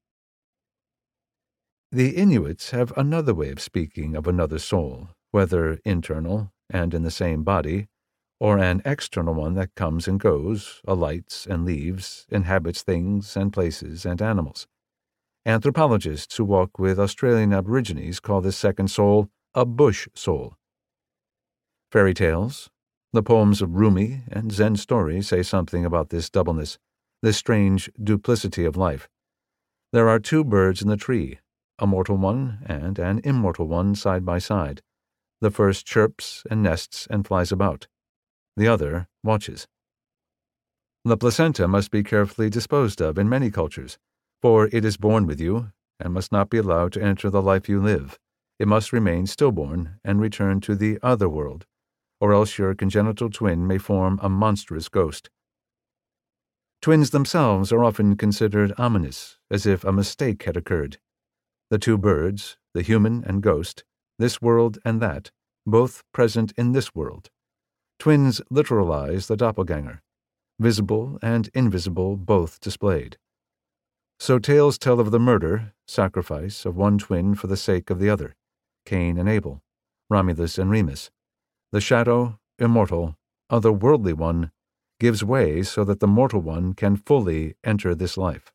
The Inuits have another way of speaking of another soul, whether internal and in the same body, or an external one that comes and goes, alights and leaves, inhabits things and places and animals. Anthropologists who walk with Australian Aborigines call this second soul a bush soul. Fairy tales, the poems of Rumi, and Zen stories say something about this doubleness, this strange duplicity of life. There are two birds in the tree, a mortal one and an immortal one side by side. The first chirps and nests and flies about. The other watches. The placenta must be carefully disposed of in many cultures, for it is born with you and must not be allowed to enter the life you live. It must remain stillborn and return to the other world, or else your congenital twin may form a monstrous ghost. Twins themselves are often considered ominous, as if a mistake had occurred. The two birds, the human and ghost, this world and that, both present in this world. Twins literalize the doppelganger, visible and invisible both displayed. So tales tell of the murder, sacrifice of one twin for the sake of the other, Cain and Abel, Romulus and Remus. The shadow, immortal, otherworldly one gives way so that the mortal one can fully enter this life.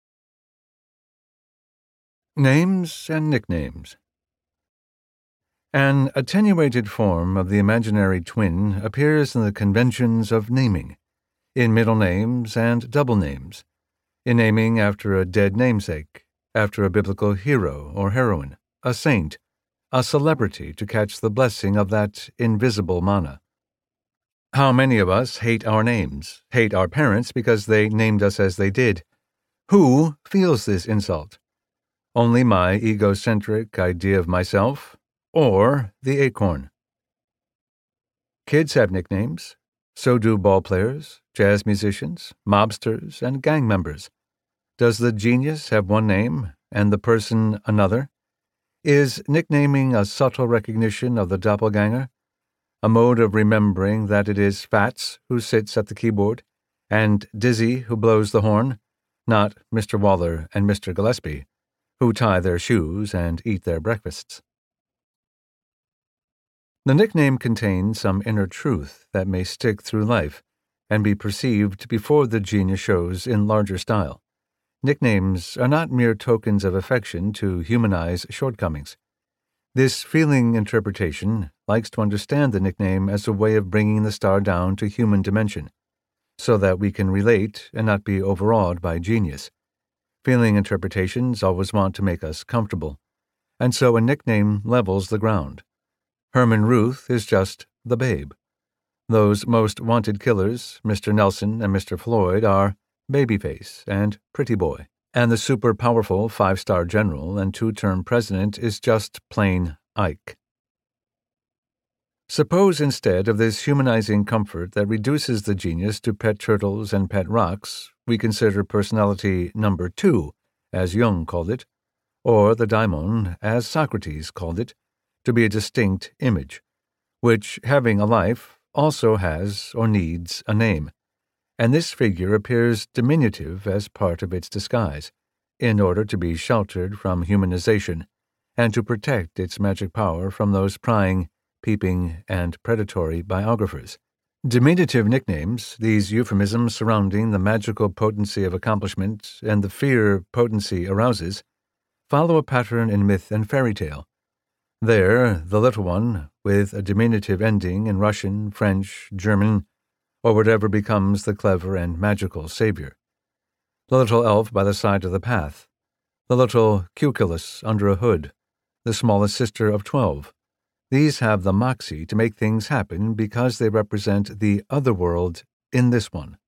Names and nicknames. An attenuated form of the imaginary twin appears in the conventions of naming, in middle names and double names, in naming after a dead namesake, after a biblical hero or heroine, a saint, a celebrity to catch the blessing of that invisible manna. How many of us hate our names, hate our parents because they named us as they did? Who feels this insult? Only my egocentric idea of myself, or the acorn? Kids have nicknames. So do ball players, jazz musicians, mobsters, and gang members. Does the genius have one name and the person another? Is nicknaming a subtle recognition of the doppelganger, a mode of remembering that it is Fats who sits at the keyboard and Dizzy who blows the horn, not Mister Waller and Mister Gillespie, who tie their shoes and eat their breakfasts? The nickname contains some inner truth that may stick through life and be perceived before the genius shows in larger style. Nicknames are not mere tokens of affection to humanize shortcomings. This feeling interpretation likes to understand the nickname as a way of bringing the star down to human dimension, so that we can relate and not be overawed by genius. Feeling interpretations always want to make us comfortable, and so a nickname levels the ground. Herman Ruth is just the babe. Those most wanted killers, Mister Nelson and Mister Floyd, are Babyface and Pretty Boy, and the super-powerful five-star general and two-term president is just plain Ike. Suppose instead of this humanizing comfort that reduces the genius to pet turtles and pet rocks, we consider personality number two, as Jung called it, or the daimon, as Socrates called it, to be a distinct image, which, having a life, also has or needs a name, and this figure appears diminutive as part of its disguise, in order to be sheltered from humanization, and to protect its magic power from those prying, peeping, and predatory biographers. Diminutive nicknames, these euphemisms surrounding the magical potency of accomplishment and the fear potency arouses, follow a pattern in myth and fairy tale. There, the little one, with a diminutive ending in Russian, French, German, or whatever becomes the clever and magical savior. The little elf by the side of the path, the little cuculus under a hood, the smallest sister of twelve. These have the moxie to make things happen because they represent the other world in this one.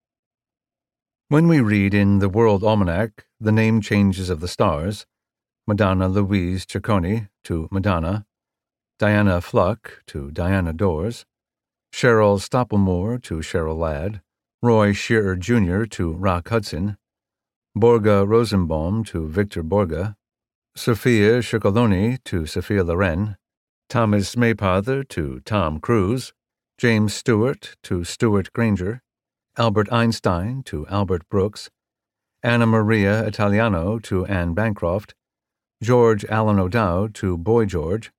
When we read in the World Almanac the name changes of the stars, Madonna Louise Ciccone to Madonna, Diana Fluck to Diana Dors, Cheryl Stoppelmoor to Cheryl Ladd, Roy Shearer Junior to Rock Hudson, Borga Rosenbaum to Victor Borga, Sophia Ciccoloni to Sophia Loren, Thomas Maypother to Tom Cruise, James Stewart to Stuart Granger, Albert Einstein to Albert Brooks, Anna Maria Italiano to Anne Bancroft, George Allen O'Dowd to Boy George,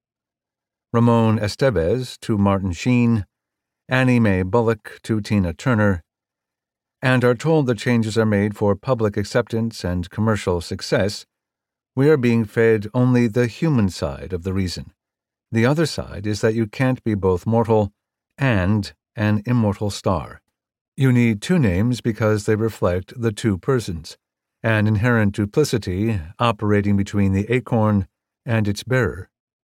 Ramon Estevez to Martin Sheen, Annie Mae Bullock to Tina Turner, and are told the changes are made for public acceptance and commercial success, we are being fed only the human side of the reason. The other side is that you can't be both mortal and an immortal star. You need two names because they reflect the two persons, an inherent duplicity operating between the acorn and its bearer.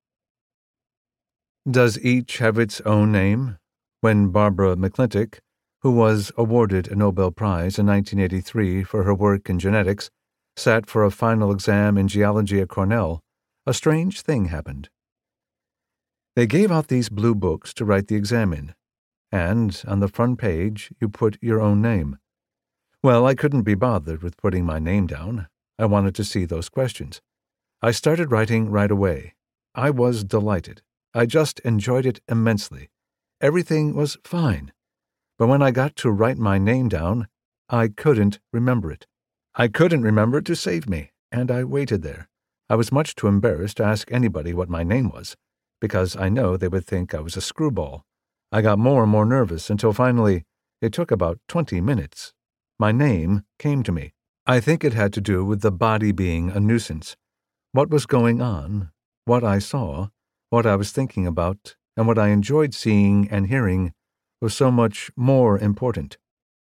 Does each have its own name? When Barbara McClintock, who was awarded a Nobel Prize in nineteen eighty-three for her work in genetics, sat for a final exam in geology at Cornell, a strange thing happened. They gave out these blue books to write the exam in, and on the front page you put your own name. Well, I couldn't be bothered with putting my name down. I wanted to see those questions. I started writing right away. I was delighted. I just enjoyed it immensely. Everything was fine. But when I got to write my name down, I couldn't remember it. I couldn't remember it to save me, and I waited there. I was much too embarrassed to ask anybody what my name was, because I know they would think I was a screwball. I got more and more nervous until finally, it took about twenty minutes. My name came to me. I think it had to do with the body being a nuisance. What was going on, what I saw, what I was thinking about, and what I enjoyed seeing and hearing was so much more important.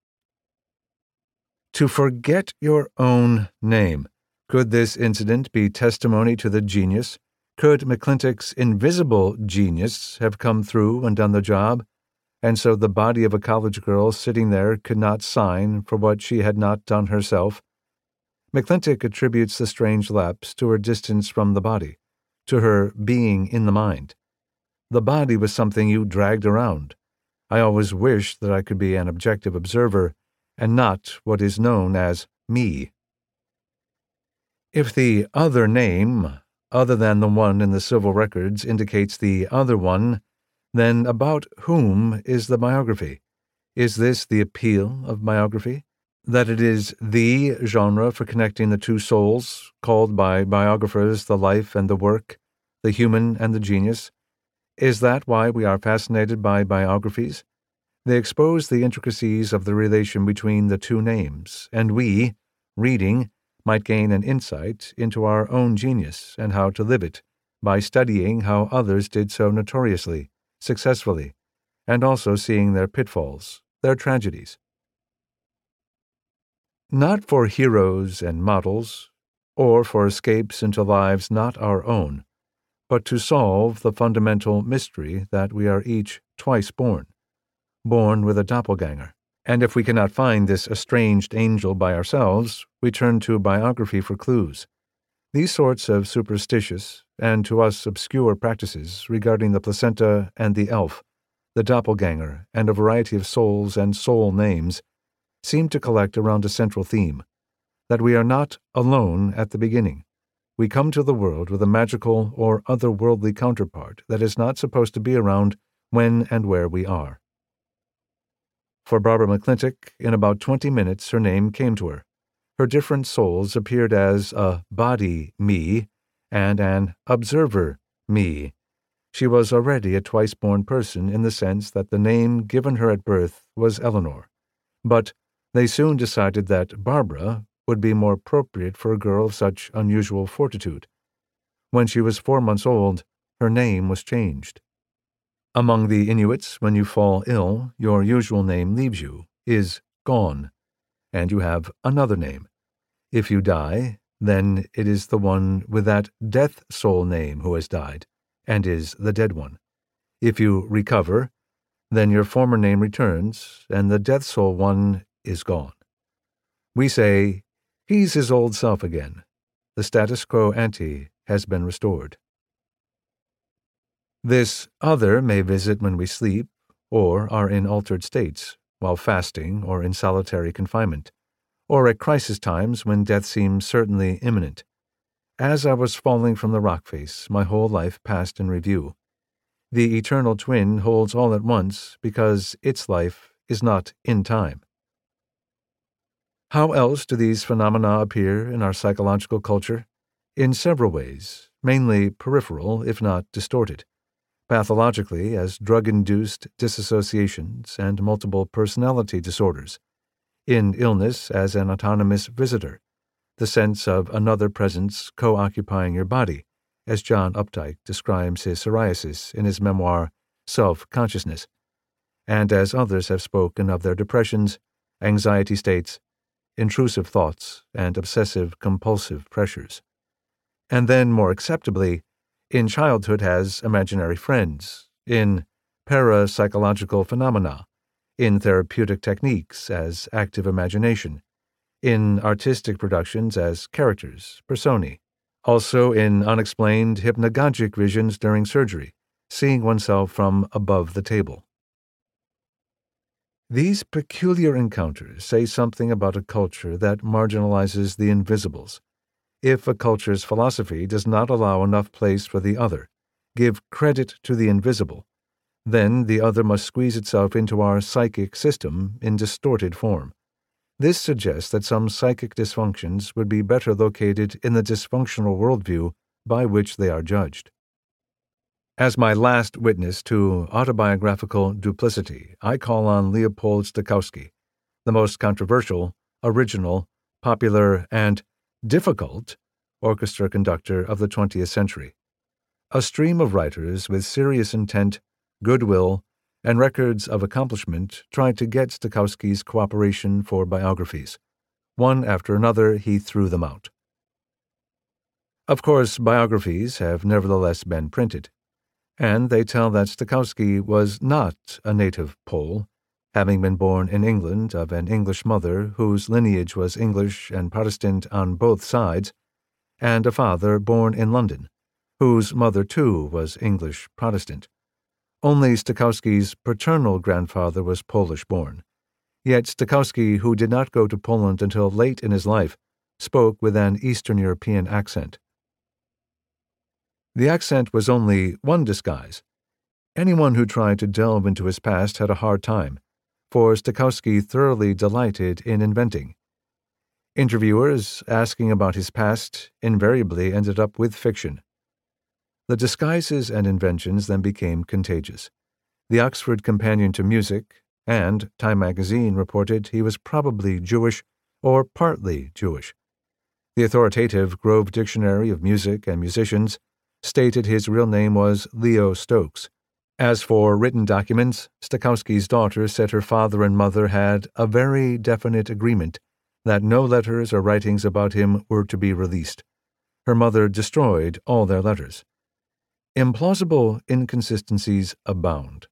To forget your own name. Could this incident be testimony to the genius? Could McClintock's invisible genius have come through and done the job, and so the body of a college girl sitting there could not sign for what she had not done herself? McClintock attributes the strange lapse to her distance from the body, to her being in the mind. The body was something you dragged around. I always wished that I could be an objective observer and not what is known as me. If the other name, other than the one in the civil records, indicates the other one, then about whom is the biography? Is this the appeal of biography? That it is the genre for connecting the two souls, called by biographers the life and the work, the human and the genius? Is that why we are fascinated by biographies? They expose the intricacies of the relation between the two names, and we, reading, might gain an insight into our own genius and how to live it, by studying how others did so notoriously, successfully, and also seeing their pitfalls, their tragedies. Not for heroes and models, or for escapes into lives not our own, but to solve the fundamental mystery that we are each twice born, born with a doppelganger. And if we cannot find this estranged angel by ourselves, we turn to biography for clues. These sorts of superstitious, and to us obscure practices regarding the placenta and the elf the doppelganger, and a variety of souls and soul names seem to collect around a central theme, that we are not alone at the beginning. We come to the world with a magical or otherworldly counterpart that is not supposed to be around when and where we are. For Barbara McClintock, in about twenty minutes her name came to her. Her different souls appeared as a body me and an observer me. She was already a twice-born person in the sense that the name given her at birth was Eleanor, but they soon decided that Barbara would be more appropriate for a girl of such unusual fortitude. When she was four months old, her name was changed. Among the Inuits, when you fall ill, your usual name leaves you, is gone, and you have another name. If you die, then it is the one with that death soul name who has died, and is the dead one. If you recover, then your former name returns, and the death soul one is gone. We say, he's his old self again. The status quo ante has been restored. This other may visit when we sleep, or are in altered states, while fasting or in solitary confinement, or at crisis times when death seems certainly imminent. As I was falling from the rock face, my whole life passed in review. The eternal twin holds all at once because its life is not in time. How else do these phenomena appear in our psychological culture? In several ways, mainly peripheral, if not distorted. Pathologically as drug-induced disassociations and multiple personality disorders. In illness as an autonomous visitor, the sense of another presence co-occupying your body, as John Updike describes his psoriasis in his memoir, Self-Consciousness, and as others have spoken of their depressions, anxiety states, intrusive thoughts, and obsessive-compulsive pressures. And then, more acceptably, in childhood as imaginary friends, in parapsychological phenomena, in therapeutic techniques as active imagination, in artistic productions as characters, personae, also in unexplained hypnagogic visions during surgery, seeing oneself from above the table. These peculiar encounters say something about a culture that marginalizes the invisibles. If a culture's philosophy does not allow enough place for the other, give credit to the invisible, then the other must squeeze itself into our psychic system in distorted form. This suggests that some psychic dysfunctions would be better located in the dysfunctional worldview by which they are judged. As my last witness to autobiographical duplicity, I call on Leopold Stokowski, the most controversial, original, popular, and difficult orchestra conductor of the twentieth century. A stream of writers with serious intent, goodwill, and records of accomplishment tried to get Stokowski's cooperation for biographies. One after another, he threw them out. Of course, biographies have nevertheless been printed, and they tell that Stokowski was not a native Pole, having been born in England of an English mother whose lineage was English and Protestant on both sides, and a father born in London, whose mother too was English Protestant. Only Stokowski's paternal grandfather was Polish-born. Yet Stokowski, who did not go to Poland until late in his life, spoke with an Eastern European accent. The accent was only one disguise. Anyone who tried to delve into his past had a hard time, for Stokowski thoroughly delighted in inventing. Interviewers asking about his past invariably ended up with fiction. The disguises and inventions then became contagious. The Oxford Companion to Music and Time magazine reported he was probably Jewish or partly Jewish. The authoritative Grove Dictionary of Music and Musicians stated his real name was Leo Stokes. As for written documents, Stokowski's daughter said her father and mother had a very definite agreement that no letters or writings about him were to be released. Her mother destroyed all their letters. Implausible inconsistencies abound.